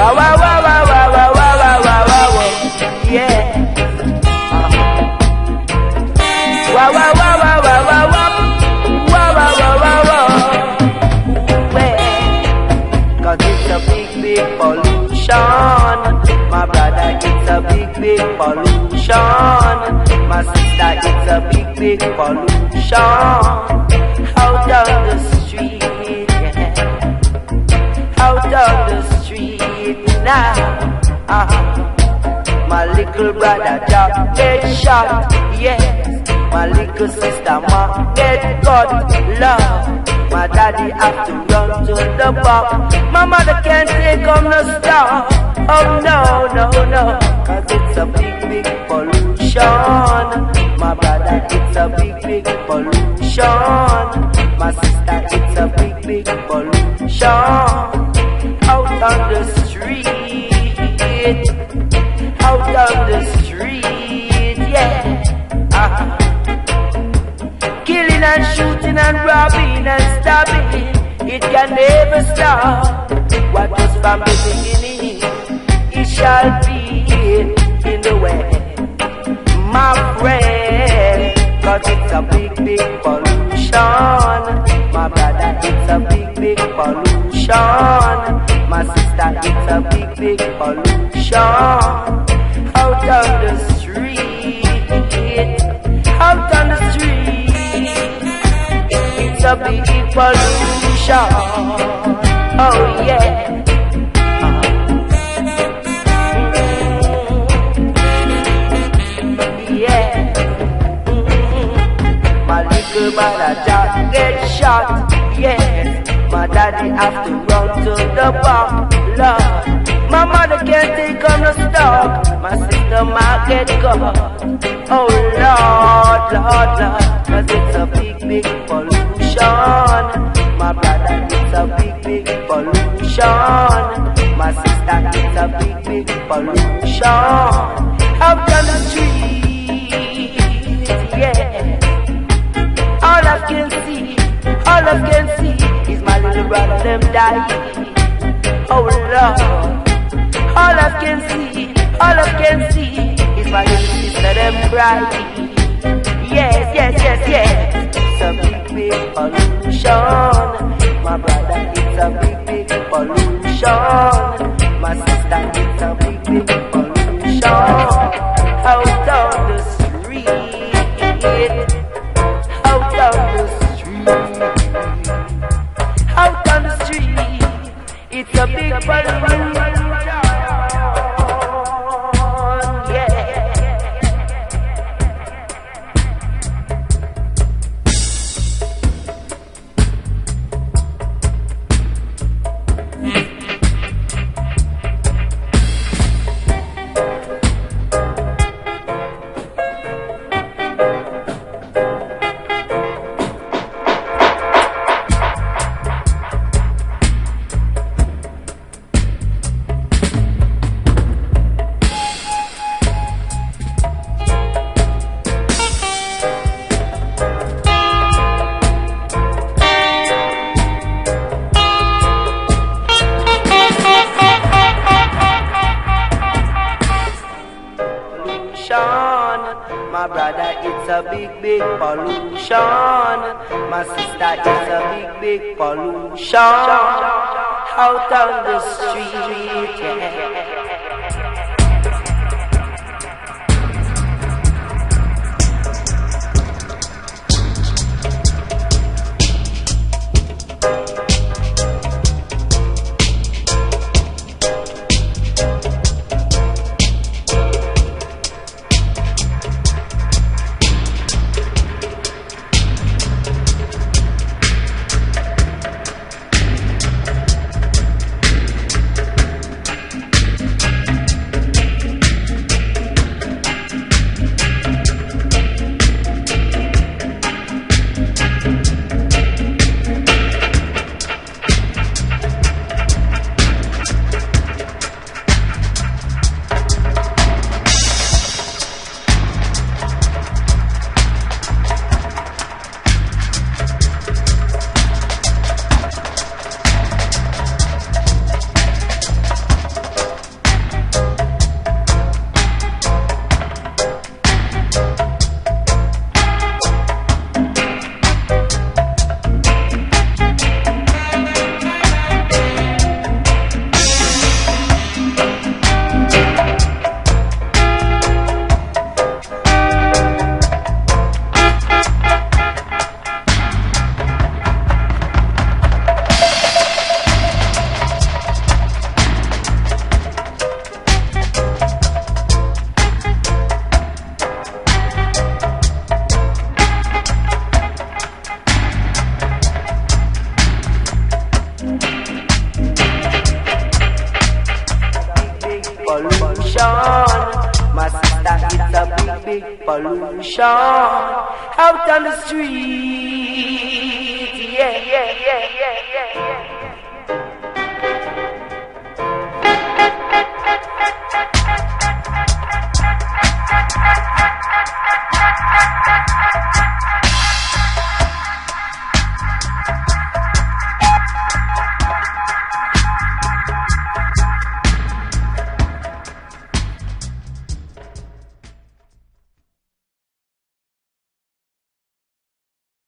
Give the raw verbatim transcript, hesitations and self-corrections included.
Wow, wow, wow, wow, wow, wow, wow, wow, wow, wow, wow. Yeah. Wow, wow, wow, wow, wow, wow, wow. Wow, wow, wow, wow, wow. Well, cause it's a big, big pollution. My brother, it's a big, big pollution. My sister, it's a big, big pollution. Out on the street, yeah. Out on the street now. Uh-huh. My little brother just get shot, yes. My little sister, ma get got love. My daddy have to run to the bar. My mother can't take on the star. Oh no, no, no, cause it's a big, big pollution. My brother, it's a big, big pollution. My sister, it's a big, big pollution. Out on the street, out on the street, yeah. Uh-huh. Killing and shooting and robbing and stabbing, it can never stop. What was from the beginning, it shall be in the way, my friend. Cause it's a big, big pollution. My brother, it's a big, big pollution. My sister, it's a big, big pollution. Out on the street, out on the street, it's a big, big pollution. Oh yeah. My dad get shot, yes. My daddy have to run to the bar, Lord. My mother can't take on the stock. My sister might get caught. Oh Lord, Lord, Lord, cause it's a big, big pollution. My brother, it's a big, big pollution. My sister, it's a big, big pollution. Out on the street, yeah. All I can see, all I can see is my little brother them die. Oh Lord, all I can see, all I can see is my little sister them cry. Yes, yes, yes, yes. It's a big, big pollution. My brother, it's a big, big pollution. My sister, it's a big, big pollution. Out on the street, out on the street, out on the street, it's a big pollution, yeah. My brother, it's a big, big pollution. My sister, it's a big, big pollution. Out on the street, yeah. pollution out on the street. Yeah, yeah, yeah, yeah, yeah, yeah.